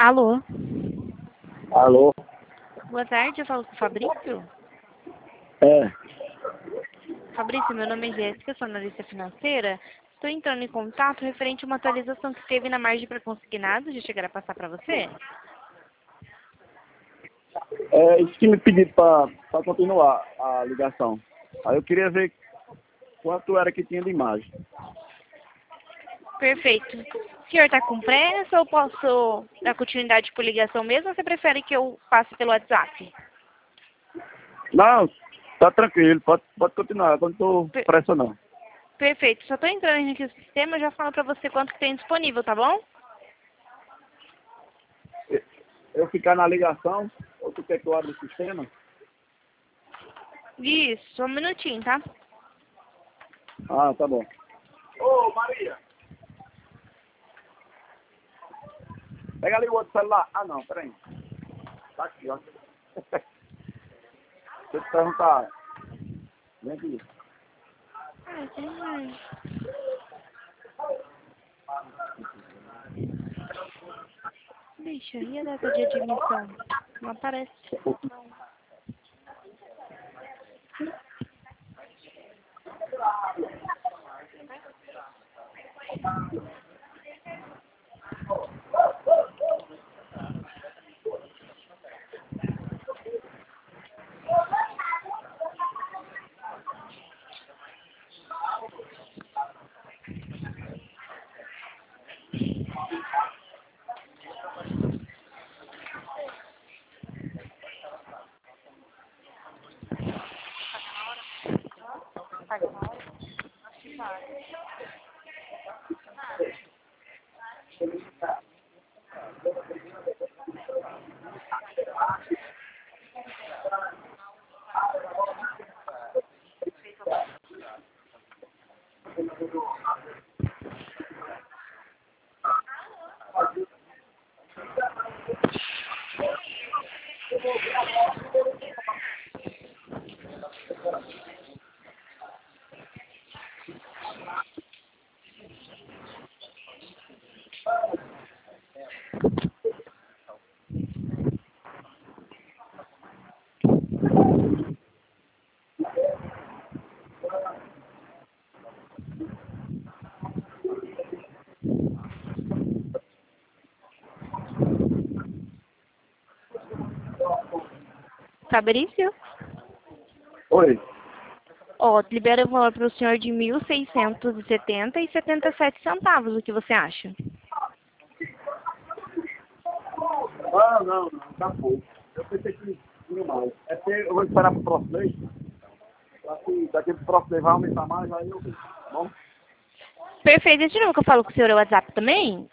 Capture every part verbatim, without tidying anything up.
Alô? Alô? Boa tarde, eu falo com o Fabrício. É. Fabrício, meu nome é Jéssica, sou analista financeira. Estou entrando em contato referente a uma atualização que teve na margem para consignados. Já chegará a passar para você? É isso que me pediram para continuar a ligação. Aí eu queria ver quanto era que tinha de imagem. Perfeito. O senhor está com pressa ou posso dar continuidade por ligação mesmo ou você prefere que eu passe pelo WhatsApp? Não, tá tranquilo, pode, pode continuar, eu não tô Per- pressa não. Perfeito. Só estou entrando aqui no sistema e já falo para você quanto que tem disponível, tá bom? Eu ficar na ligação, ou tu quer que eu abra o sistema? Isso, só um minutinho, tá? Ah, tá bom. Ô, Maria! Pega ali o outro celular. Ah, não, peraí. Tá aqui, ó. Deixa eu te perguntar. Vem aqui. Ai, tem mais. Deixa, e a data de admissão? Não aparece. Fabrício? Oi. Ó, libera o valor para o senhor de mil seiscentos e setenta e setenta e sete centavos. O que você acha? Ah, não, não, tá pouco. Eu pensei que tinha mais. É porque eu vou esperar pro próximo mês. Daqui, daqui pro próximo mês vai aumentar mais, aí eu... Bom, Perfeito. De novo que eu falo com o senhor é o WhatsApp também?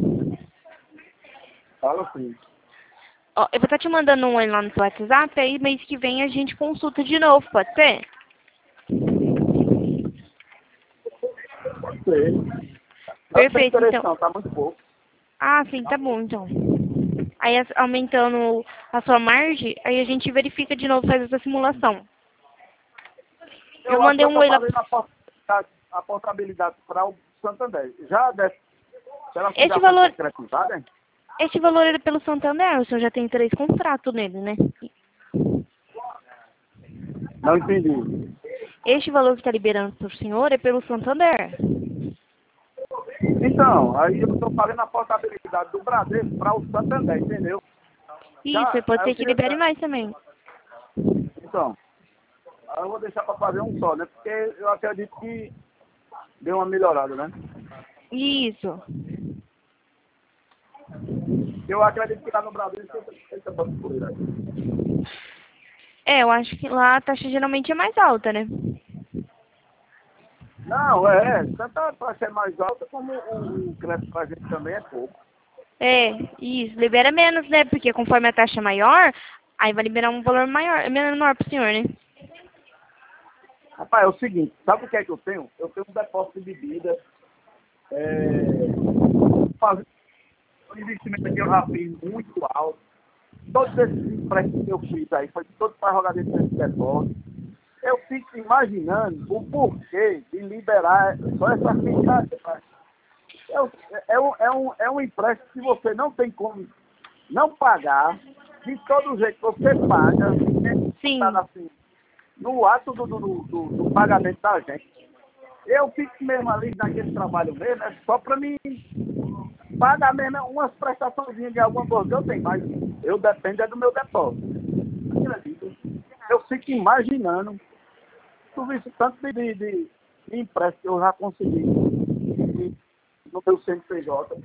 fala assim. Ó, eu vou estar te mandando um oi lá no seu WhatsApp, aí mês que vem a gente consulta de novo, pode ser? Pode ser. Não tem Perfeito, interesse então. não, tá muito pouco. Ah, sim, tá bom, então. Aí, as- aumentando a sua margem, aí a gente verifica de novo, faz essa simulação. Eu Eu acho que mandei eu um tô oi lá. fazendo a portabilidade, a portabilidade para o Santander. Já deve, se ela Este já foi valor, concretizada, hein? este valor era pelo Santander, o senhor já tem três contratos nele, né? Não entendi. Este valor que está liberando para o senhor é pelo Santander. Então, aí eu tô fazendo a portabilidade do Bradesco para o Santander, entendeu? Isso, Já, e pode aí eu ser que queria... libere mais também. Então, aí eu vou deixar para fazer um só, né? Porque eu acredito que deu uma melhorada, né? Isso. Eu acredito que lá no Brasil ele tá dando por aí. É, eu acho que lá a taxa geralmente é mais alta, né? Não, é, tanto a taxa é mais alta como o, o crédito para a gente também é pouco. É, isso, libera menos, né? Porque conforme a taxa é maior, aí vai liberar um valor maior, menor pro senhor, né? Rapaz, é o seguinte, sabe o que é que eu tenho? Eu tenho um depósito de bebida, é, fazer um investimento aqui eu já fiz muito alto. Todos esses empréstimos que eu fiz aí, foi todo para jogar dentro desse depósito. Eu fico imaginando o porquê de liberar só essa fichagem. É, um- é, um, é, um, é um empréstimo que você não tem como não pagar, de todo jeito você paga, Sim. assim, no ato do, do, do, do pagamento da gente. Eu fico mesmo ali naquele trabalho mesmo, é só para mim pagar mesmo umas prestaçõezinhas de alguma coisa que eu tenho, mas eu dependo é do meu depósito. Acredito. Eu fico imaginando tudo isso, tanto de, de, de empréstimo que eu já consegui no meu C N P J.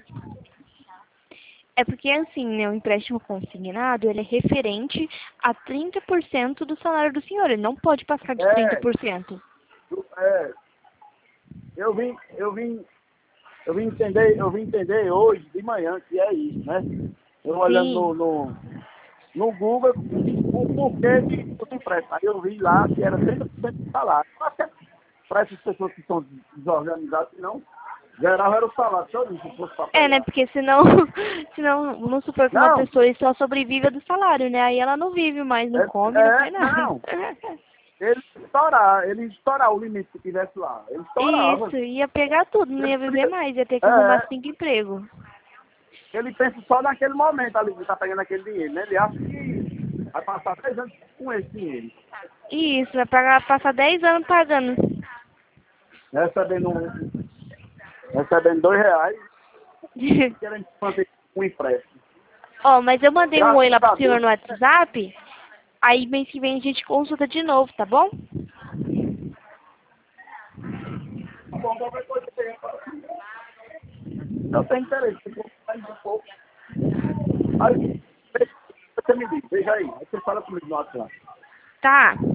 É porque, assim, né, o empréstimo consignado, ele é referente a trinta por cento do salário do senhor. Ele não pode passar de É, trinta por cento. é, eu vim, eu vim, eu vim entender, eu vim entender hoje de manhã que é isso, né? Eu olhando no, Sim. no, no Google o porquê de do empréstimo. Aí eu vi lá que era trinta por cento do salário. Eu acho que é para essas pessoas que são desorganizadas, que não, geral era o salário, todo isso, se fosse para É, né, pegar. porque senão, senão, vamos supor que uma Não, pessoa só sobrevive do salário, né? Aí ela não vive mais, não é, come, não faz é, nada. não. Ele estourar, ele estourar o limite que tivesse lá. Ele estourava. Isso, ia pegar tudo, não Ele, ia viver mais, ia ter que arrumar é, cinco empregos. ele pensa só naquele momento ali que está pegando aquele dinheiro, né? Ele acha que vai passar três anos com esse dinheiro. Isso, vai pagar, passar dez anos pagando. Recebendo, um, recebendo dois reais e querendo fazer um empréstimo. Ó, mas eu mandei um oi Graças lá pro a senhor Deus. no WhatsApp, aí mês que vem a gente consulta de novo, tá bom? Tá bom, qualquer coisa que tenha para. Eu tenho interesse, se for mais um pouco. Aí, você me diz, veja aí. Aí você fala comigo no WhatsApp. Tá.